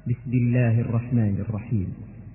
بسم الله الرحمن الرحيم.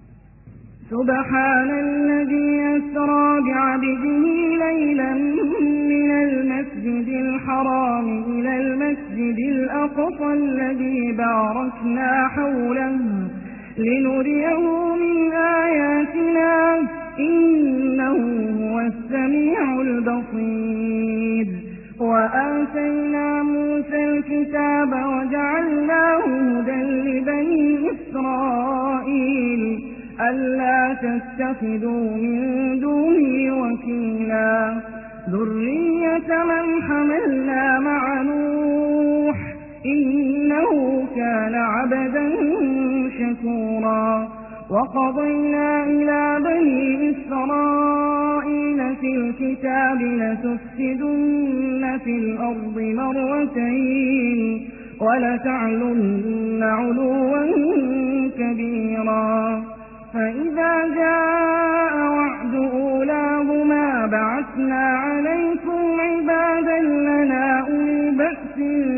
سبحان الذي أسرى بعبده ليلا من المسجد الحرام إلى المسجد الأقصى الذي باركنا حوله لنريه من آياتنا إنه هو السميع البصير. وآتينا موسى الكتاب وجعلناه هدى لبني إسرائيل ألا تتخذوا من دوني وكيلا ذرية من حملنا مع نوح إنه كان عبدا شكورا. وقضينا إلى بني إسرائيل في الكتاب لتفسدن في الأرض مرتين ولتعلن علوا كبيرا. فإذا جاء وعد أولاهما بعثنا عليكم عبادا لنا أولي بأس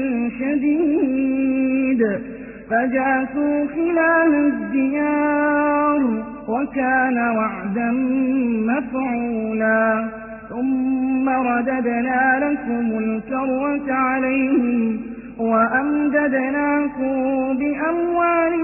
شديد فجاسوا خلال الديار وكان وعدا مفعولا. ثم رددنا لكم الكرة عليهم وأمددناكم بأموال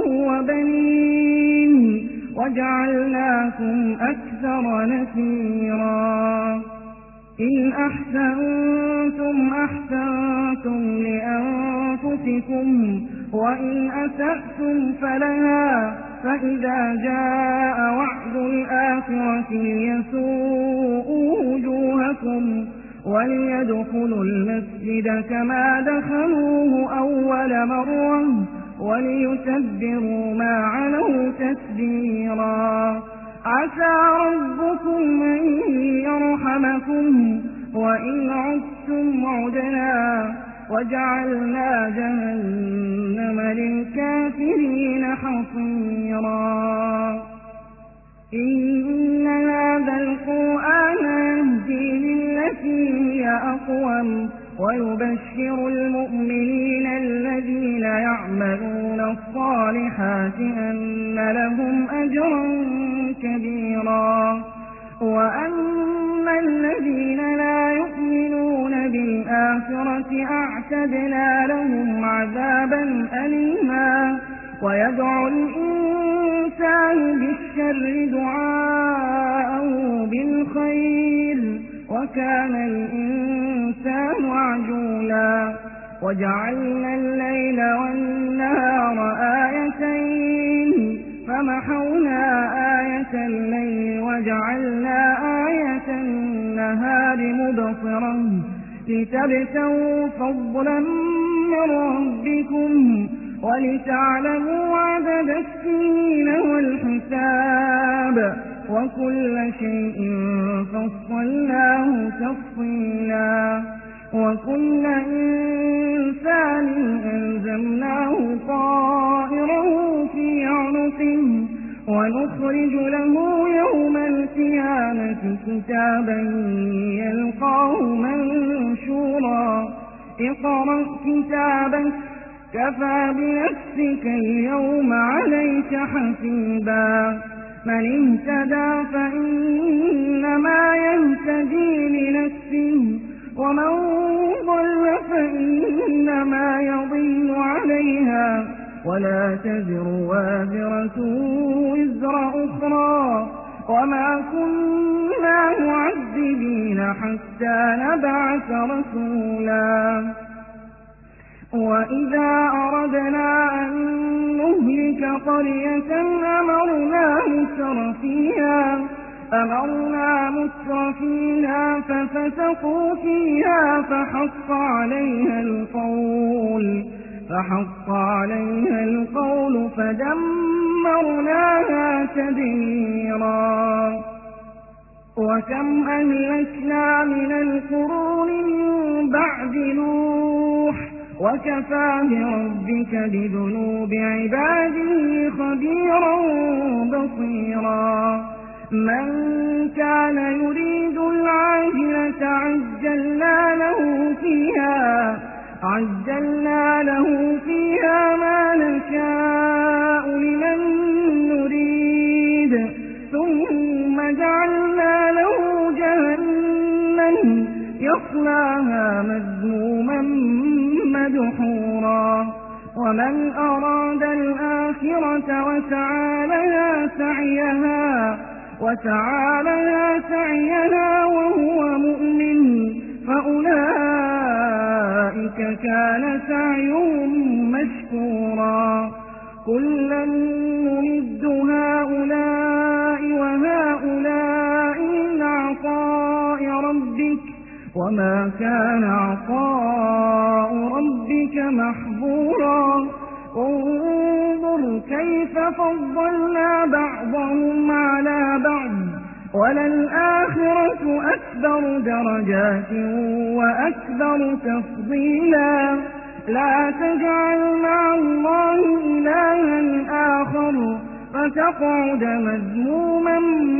وبنين وجعلناكم أكثر نفيرا. إن أحسنتم أحسنتم لأنفسكم وإن أسأتم فلها. فإذا جاء وعد الآخرة ليسوءوا وجوهكم وليدخلوا المسجد كما دخلوه أول مرة وليتبروا ما علوا تتبيرا. عسى ربكم أن يرحمكم وإن عدتم عدنا وجعلنا جهنم للكافرين حصيرا. إن هذا القرآن يهدي للتي هي أقوم ويبشر المؤمنين الذين يعملون الصالحات أن لهم أجرا كبيرا. وأما الذين لا يؤمنون بالآخرة أعتدنا لهم عذابا أليما. ويدعو الإنسان بالشر دعاءه بالخير وكان الإنسان عجولا. وجعلنا الليل والنهار آيتين فمحونا آية الليل وجعلنا آية النهار مبصرة لتبتغوا فضلا من ربكم ولتعلموا عدد السنين والحساب وكل شيء فصلناه تفصيلا. وكل إنسان ألزمناه طائره في عنقه ونخرج له يوم القيامة كتابا يلقاه منشورا. اقرأ كتابك كفى بنفسك اليوم عليك حسيبا. من اهتدى فإنما يهتدي لنفسه ومن ضل فإنما يضل عليها ولا تزر وازرة وزر أخرى وما كنا معذبين حتى نبعث رسولا. وإذا أردنا أن نهلك قرية أمرنا مترفيها ففسقوا فيها فحق عليها القول فدمرناها تدميرا. وكم أهلكنا من القرون من بعد نوح وكفى بربك بذنوب عباده خبيرا بصيرا. من كان يريد العاجلة عجلنا له فيها ما نشاء يصلاها مذموما مدحورا ومن أراد الآخرة وسعى لها سعيها وهو مؤمن فأولئك كان سعيهم مشكورا كلا نمد هؤلاء وهؤلاء من عطاء ربك وما كان عطاء ربك محظورا انظر كيف فضلنا بعضهم على بعض وللآخرة أكبر درجات وأكبر تفضيلا لا تجعل مع الله إلها آخر فتقعد مذموما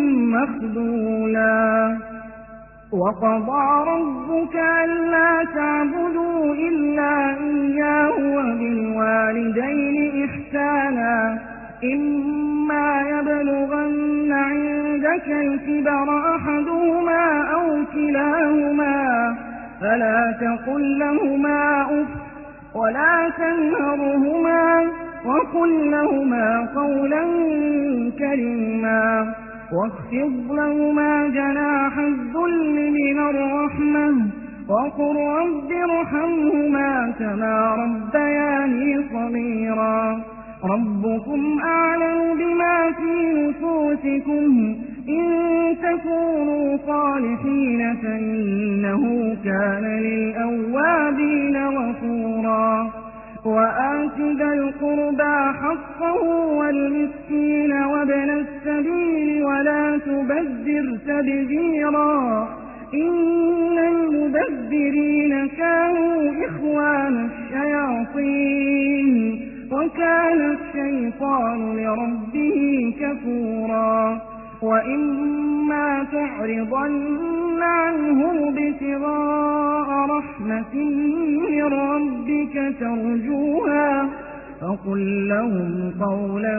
مخذولا وقضى ربك ألا تعبدوا إلا إياه وبالوالدين إحسانا إما يبلغن عندك الكبر أحدهما أو كلاهما فلا تقل لهما أف ولا تنهرهما وقل لهما قولا كريما واخفض لهما جناح الذل من الرحمة وقل رب ارحمهما كما ربياني صغيرا ربكم أعلم بما في نفوسكم إن تكونوا صالحين فإنه كان للأوابين غفورا وآت ذا القربى حقه والمسكين وابن السبيل ولا تبذر تبذيرا إن المبذرين كانوا إخوان الشياطين وكان الشيطان لربه كفورا وإما تعرضن عنهم ابتغاء رحمة من ربك ترجوها فقل لهم قولا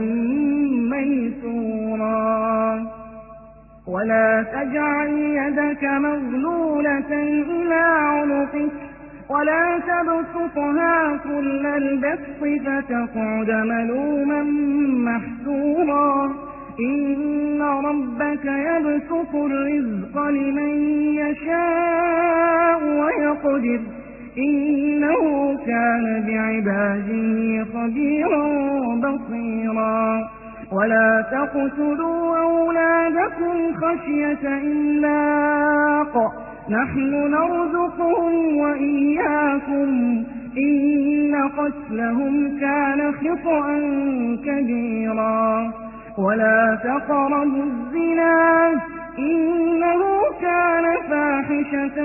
ميسورا ولا تجعل يدك مغلولة إلى عنقك ولا تبسطها كل البسط فتقعد ملوما محسورا إن ربك يبسط الرزق لمن يشاء ويقدر إنه كان بعباده خبيرا بصيرا ولا تقتلوا أولادكم خشية إملاق نحن نرزقهم وإياكم إن قتلهم كان خطأ كبيرا ولا تقربوا الزنا إنه كان فاحشة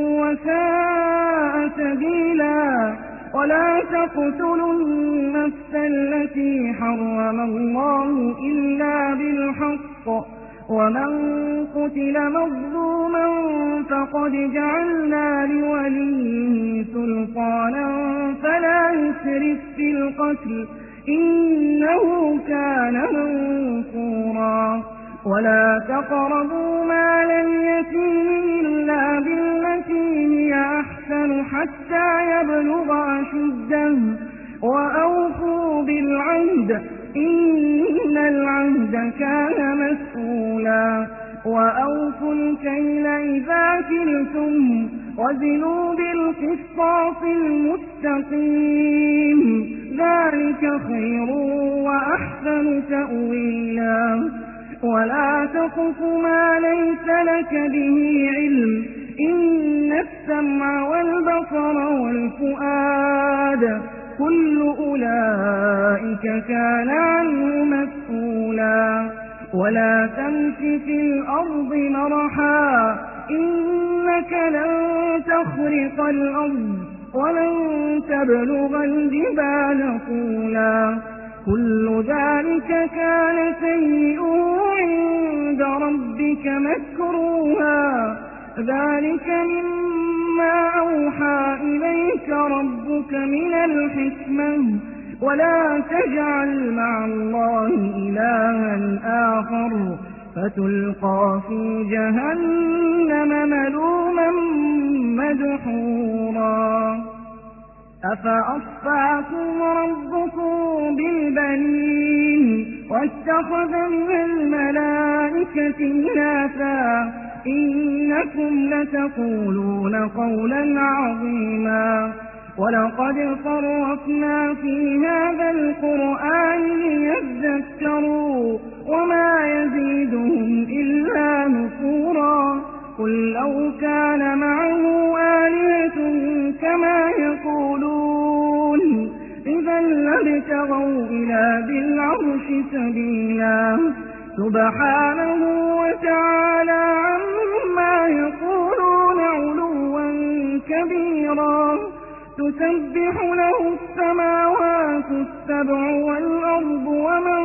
وساء سبيلا ولا تقتلوا النفس التي حرم الله إلا بالحق ومن قتل مظلوما فقد جعلنا لوليه سلطانا فلا يسرف في القتل إنه كان منصورا ولا تقربوا مال اليتيم إلا بالتي هي أحسن حتى يبلغ أشده وأوفوا بالعهد إن العهد كان مسؤولا وأوفوا الكيل إذا كلتم وزنوا بالقسطاس المستقيم ذلك خير وأحسن تأويلا ولا تقف ما ليس لك به علم إن السمع والبصر والفؤاد كل أولئك كان عنه مسؤولا ولا تمش في الأرض مرحا إنك لن تخرق الأرض ولن تبلغ الجبال طولا كل ذلك كان سيئه عند ربك مكروها ذلك مما أوحى إليك ربك من الحكمة ولا تجعل مع الله إلها آخر فتلقى في جهنم ملوما مدحورا أفأصفاكم ربكم بالبنين واتخذ من الملائكة إناثا إنكم لتقولون قولا عظيما ولقد صرفنا في هذا القرآن ليذكروا وما يزيدهم إلا نفورا قل لو كان معه آلهة كما يقولون إذا لابتغوا إلى ذي العرش سبيلا سبحانه وتعالى عما يقولون علوا كبيرا تسبح له السماوات السبع والأرض ومن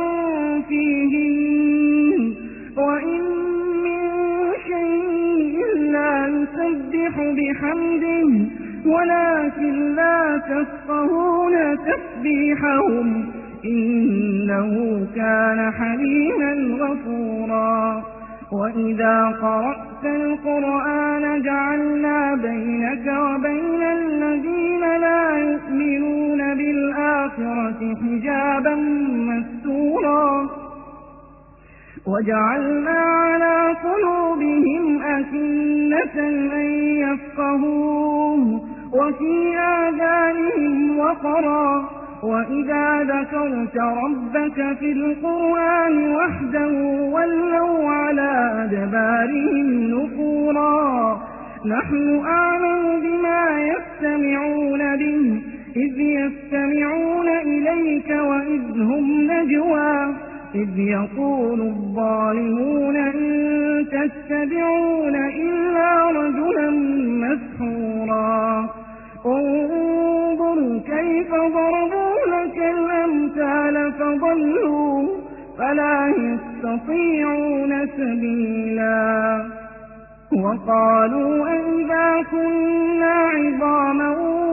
فيهن وإن من شيء لا يسبح بحمده ولكن لا تفقهون تسبيحهم إنه كان حليما غفورا وإذا قرأت القرآن جعلنا بينك وبين الذين لا يؤمنون بالآخرة حجابا مستورا وجعلنا على قلوبهم أكنة أن يفقهوه وفي آذانهم وقرا وإذا ذكرت ربك في القرآن وحده ولوا على أدبارهم نفورا نحن أعلم بما يستمعون به إذ يستمعون إليك وإذ هم نجوى إذ يقول الظالمون إن تتبعون إلا رجلا مسحورا انظر كيف ضربوا لك الأمثال فضلوا فلا يستطيعون سبيلا وقالوا أئذا كنا عظاما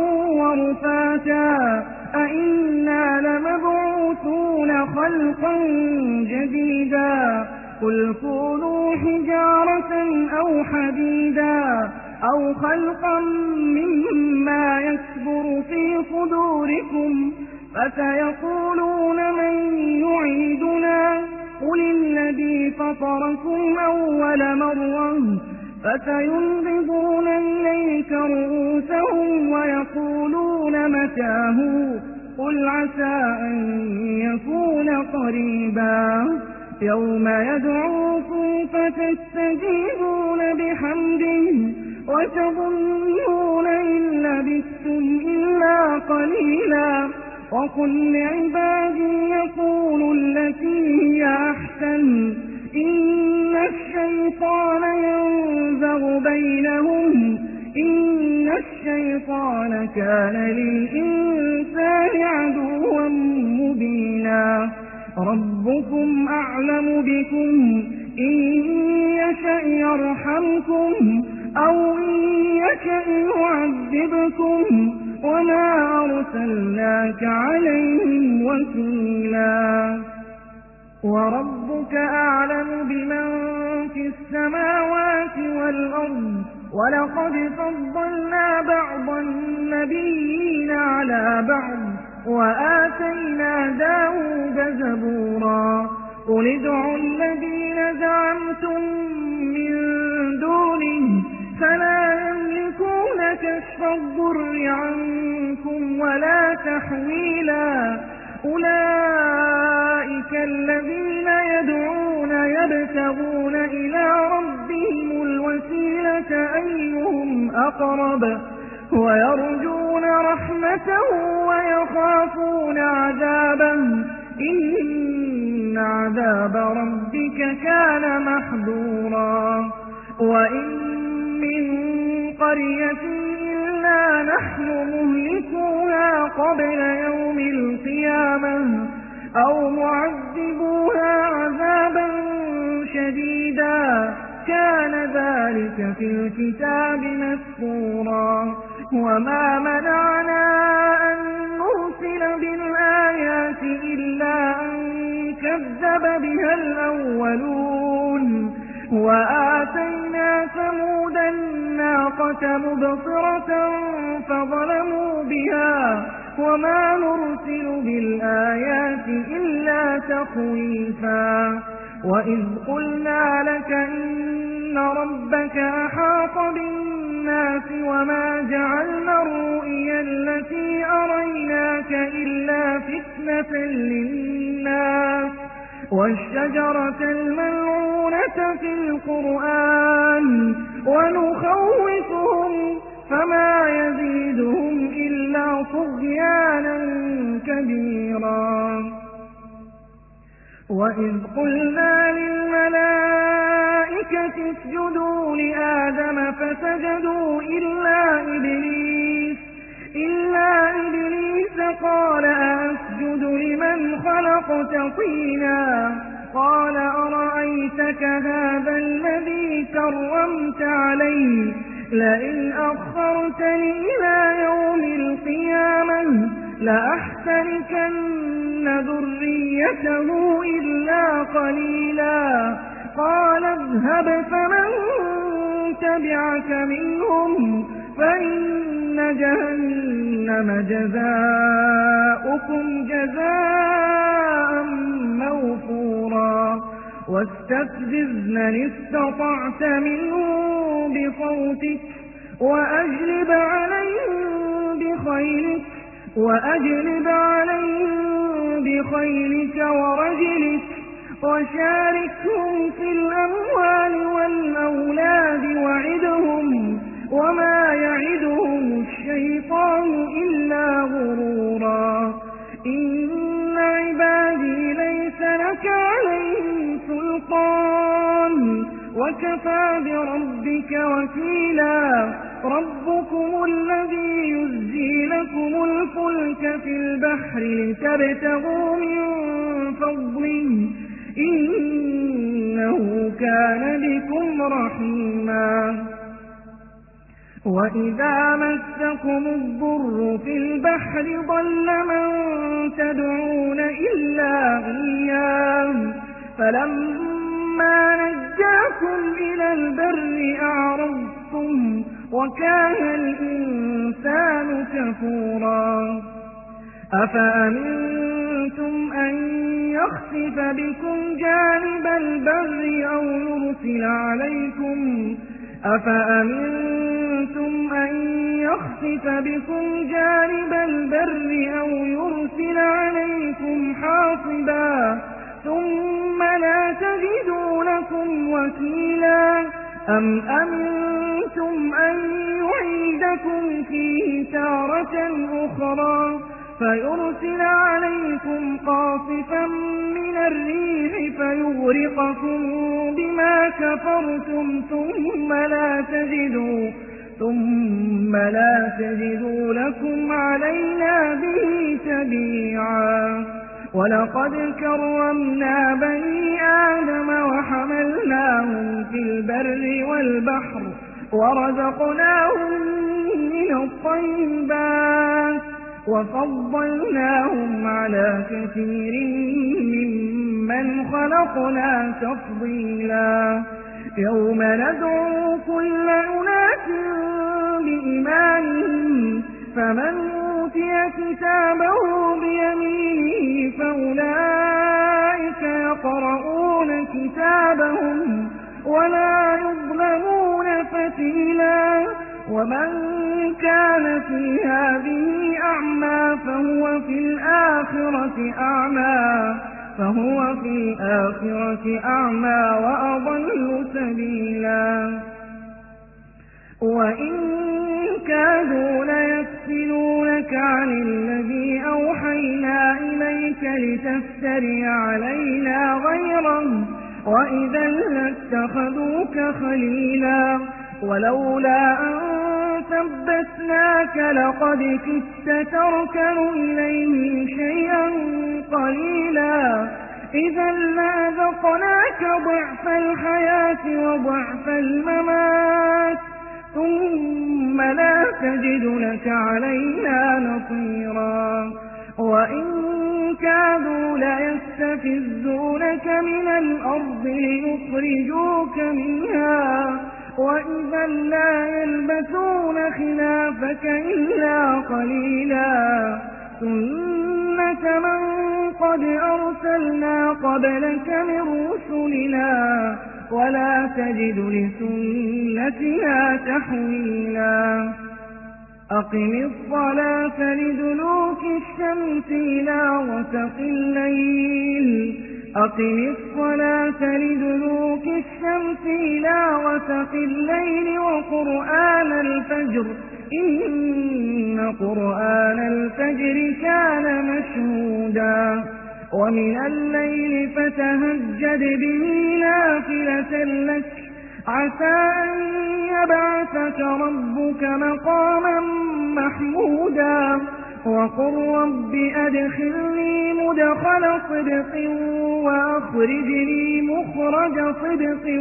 ورفاتا أئنا لمبعوثون خلقا جديدا قل كونوا حجارة أو حديدا أو خلقا مما يكبر في صدوركم فسيقولون من يعيدنا قل الذي فطركم أول مرة فسينغضون إليك رؤوسهم ويقولون متاه قل عسى أن يكون قريبا يوم يدعوكم فتستجيبون بحمده وتظنون إن لبثتم إلا قليلا وقل لعبادي يقولوا التي هي أحسن إن الشيطان ينزغ بينهم إن الشيطان كان للإنسان عدوا مبينا ربكم أعلم بكم إن يشأ يرحمكم أو إن يشأ يعذبكم وما أرسلناك عليهم وكيلا وربك أعلم بمن في السماوات والأرض ولقد فضلنا بعض النبيين على بعض وآتينا داود زبورا قل ادعوا الذين زعمتم من دونه فلا يملكون كشف الضر عنكم ولا تحويلا أولئك الذين يدعون يبتغون إلى ربهم الوسيلة أيهم أقرب ويرجون رحمته ويخافون عذابه إن عذاب ربك كان محذورا وإن من قرية إلا نحن مهلكوها قبل يوم القيامة أو معذبوها عذابا شديدا كان ذلك في الكتاب مسطورا وما منعنا أن نرسل بالآيات إلا أن كذب بها الأولون وآتينا ثمود الناقة الناقة مبصرة فظلموا بها وما نرسل بالآيات إلا تخويفا وإذ قلنا لك إن ربك أحاط بالناس وما جعلنا الرؤيا التي أريناك إلا فتنة للناس والشجرة الملعونة في القرآن ونخوفهم فما يزيدهم إلا طغيانا كبيرا وإذ قلنا للملائكة اسجدوا لآدم فسجدوا إلا إبليس قال أسجد لمن خلقت طينا قال أرأيتك هذا الذي كرمت عليه لئن أخرتني إلى يوم القيامة لأحتركن ذريته إلا قليلا قال اذهب فمن تبعك منهم فإن جهنم جزاؤكم جزاء موفورا واستفزز من استطعت منهم بصوتك وأجلب عليهم بخيلك ورجلك وشاركهم في الأموال والأولاد وعدهم وما يعدهم الشيطان إلا غرورا إن عبادي ليس لك عليهم سلطان وكفى بربك وكيلا ربكم الذي يزجي لكم الفلك في البحر لتبتغوا من فضله إنه كان بكم رحيما وإذا مسكم الضر في البحر ضل من تدعون إلا إياه فلما نجاكم إلى البر أعرضتم وكان الإنسان كفورا أفأمنتم أن يخسف بكم جانب البر أو يرسل عليكم حاصبا ثم لا تجدوا لكم وكيلا أم أمنتم أن يعيدكم فيه تارة أخرى فيرسل عليكم قاصفا من الريح فيغرقكم بما كفرتم ثم لا تجدوا لكم علينا به تبيعا ولقد كرمنا بني آدم وحملناهم في البر والبحر ورزقناهم من الطيبات وفضلناهم على كثير ممن خلقنا تفضيلا يوم ندعو كل أناس بإيمانهم فمن أوتي كتابه بيمينه فأولئك يقرؤون كتابهم ولا يظلمون فتيلا ومن كان في هذه أعمى فهو في الآخرة أعمى وأضل سبيلا وإن كادوا ليفتنونك عن الذي أوحينا إليك لتفتري علينا غيره وإذا لاتخذوك خليلا ولولا أن ثبتناك لقد كدت تركن إليهم شيئا قليلا إذا لأذقناك ضعف الحياة وضعف الممات ثم لا تجد لك علينا نصيرا وإن كادوا ليستفزونك من الأرض ليخرجوك منها وإذا لا يلبثون خلافك إلا قليلا سنة من قد أرسلنا قبلك من رسلنا ولا تجد لسنتنا تحويلا أقم الصلاة لدلوك الشمس إلى غسق الليل وقرآن الفجر إن قرآن الفجر كان مشهودا ومن الليل فتهجد به نافلة لك عسى أن يبعثك ربك مقاما محمودا وقل رب أدخلني مدخل صدق وأخرجني مخرج صدق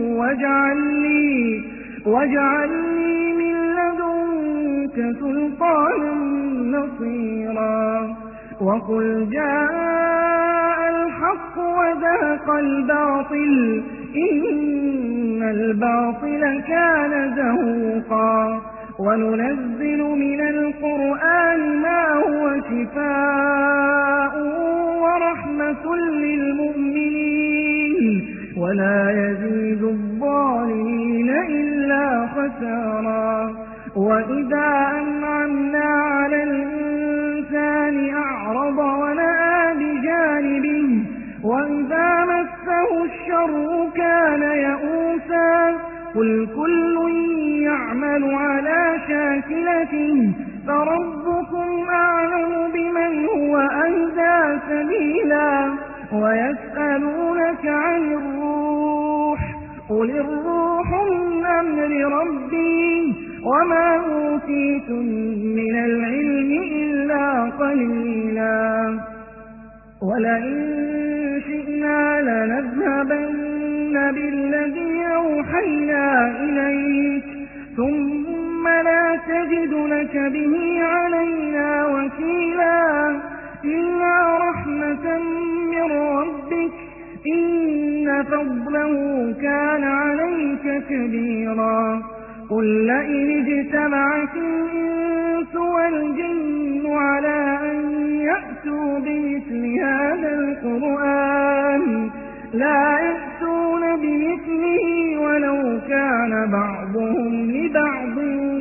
واجعل لي من لدنك سلطانا نصيرا وقل جاء الحق وزهق الباطل إن الباطل كان زهوقا وننزل من القرآن ما هو شفاء ورحمة للمؤمنين ولا يزيد الظالمين إلا خسارا وإذا أنعمنا على الإنسان أعرض ونأى بجانبه وإذا مسه الشر كان يئوسا قل كل يعمل على شاكلته فربكم أعلم بمن هو أهدى سبيلا ويسألونك عن الروح قل الروح من أمر ربي وما أوتيتم من العلم إلا قليلا ولئن شئنا لنذهبن بالذي أوحينا إليك ثم لا تجد لك به علينا وكيلا إلا رحمة من ربك إن فضله كان عليك كبيرا قل لئن اجتمعت الإنس والجن على أن يأتوا بمثل هذا القرآن لا يأتون بمثله ولو كان بعضهم لبعض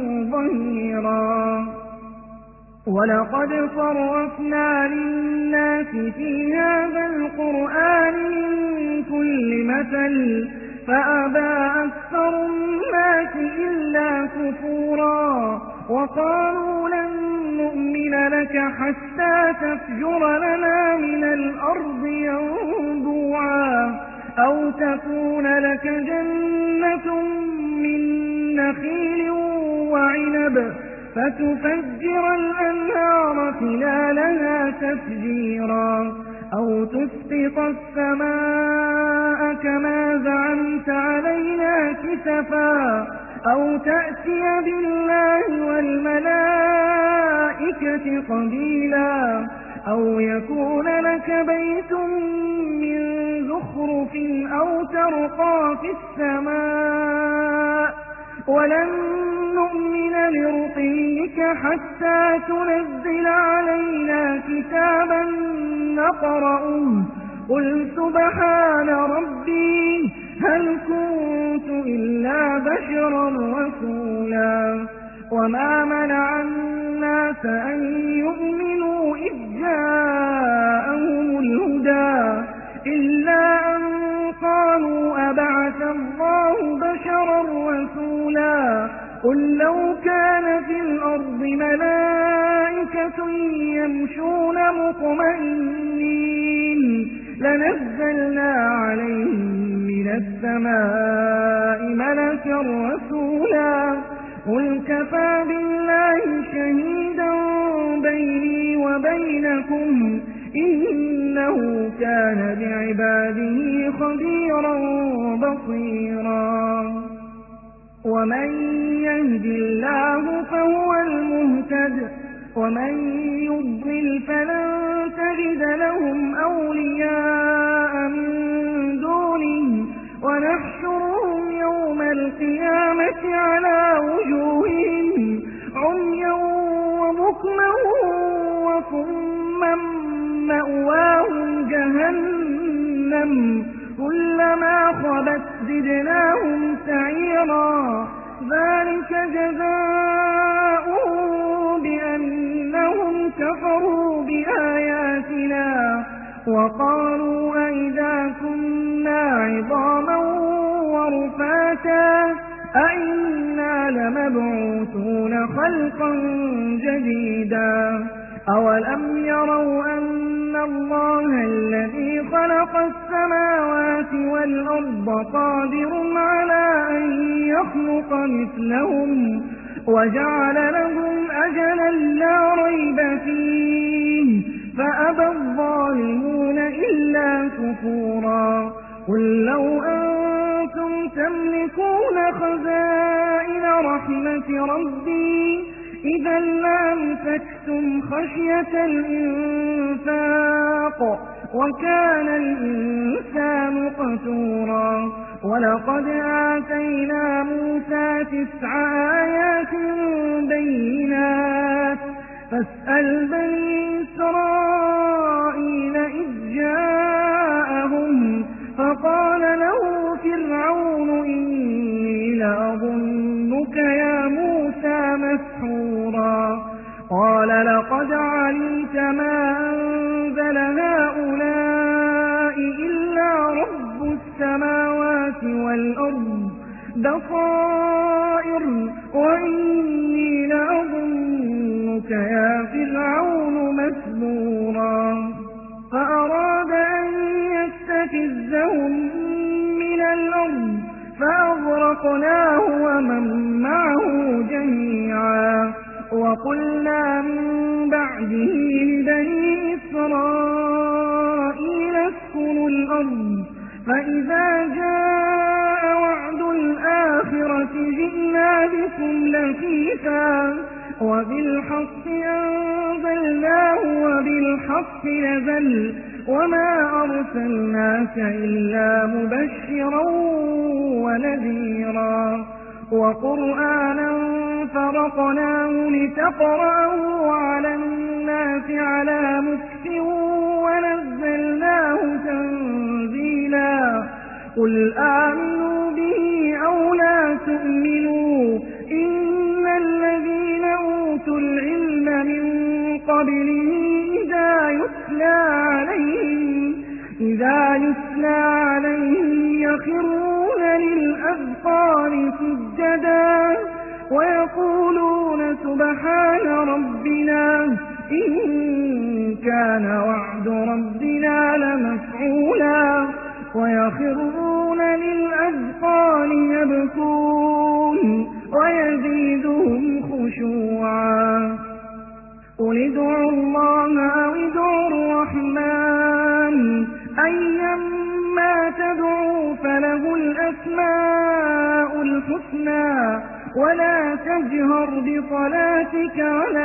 ظهيرا ولقد صرفنا للناس في هذا القرآن من كل مثل فأبى أكثر الناس إلا كفورا وقالوا لن نؤمن لك حتى تفجر لنا من الأرض ينبوعا أو تكون لك جنة من نخيل وعنب فتفجر الأنهار خلالها تفجيرا أو تسقط السماء كما زعمت علينا كسفا أو تأتي بالله والملائكة قبيلا أو يكون لك بيت من زخرف أو ترقى في السماء ولن نؤمن لرقيك حتى تنزل علينا كتابا نقرأه قل سبحان ربي هل كنت إلا بشرا رسولا وما منع الناس أن يؤمنوا إذ جاءهم الهدى إلا أن قالوا أبعث الله بشرا رسولا قل لو كان في الأرض ملائكة يمشون مطمئنين لنزلنا عليهم من السماء ملكا رسولا قل كفى بالله شهيدا بيني وبينكم إنه كان بعباده خبيرا بصيرا ومن يهد الله فهو المهتد ومن يضلل فلن تجد لهم أولياء من دونه ونحشرهم يوم القيامة كلما خبت زدناهم سعيرا ذلك جزاؤهم بأنهم كفروا بآياتنا وقالوا أئذا كنا عظاما ورفاتا أئنا لمبعوثون خلقا جديدا أولم يروا أن الله الذي خلق السماوات والأرض قادر على أن يخلق مثلهم وجعل لهم أجلا لا ريب فيه فأبى الظالمون إلا كفورا قل لو أنتم تملكون خزائن رحمة ربي إذا لأمسكتم خشية الإنفاق وكان الإنسان قتورا ولقد آتينا موسى 9 آيات بينات فاسأل بني إسرائيل إذ جاءهم فقال له فرعون إني لأظنك يا موسى مسحورا قال لقد علمت ما أنزل هؤلاء إلا رب السماوات والأرض بصائر وإني لأظنك يا فرعون مسحورا فأراد أن يستفزهم من الأرض فأغرقناه ومن معه جميعا وقلنا من بعده لبني إسرائيل اسكنوا الأرض فإذا جاء وعد الآخرة جئنا بكم لفيفا وبالحق أنزلناه وبالحق نزل وما أرسلناك إلا مبشرا ونذيرا وقرآنا فرقناه لتقرأه على الناس على مكث ونزلناه تنزيلا قل آمنوا به أو لا تؤمنوا إن الذين أوتوا العلم من قبله إذا يتلى عليهم يخرون للأذقان سجدا ويقولون سبحان ربنا إن كان وعد ربنا لمفعولا ويخرون للأذقان يبكون ويزيدهم خشوعا قل ادعوا الله أو ادعوا الرحمن أيما تدعوا فله الأسماء الحسنى ولا تجهر بصلاتك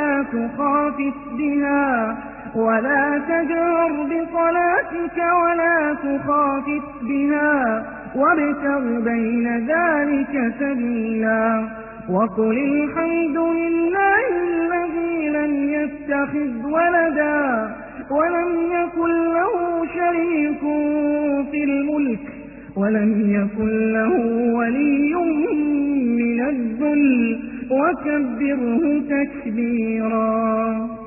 ولا تخافت بها وابتغ بين ذلك سبيلا وقل الحمد لله الذي لم يتخذ ولدا ولم يكن له شريك في الملك ولم يكن له ولي من الذل وكبره تكبيرا.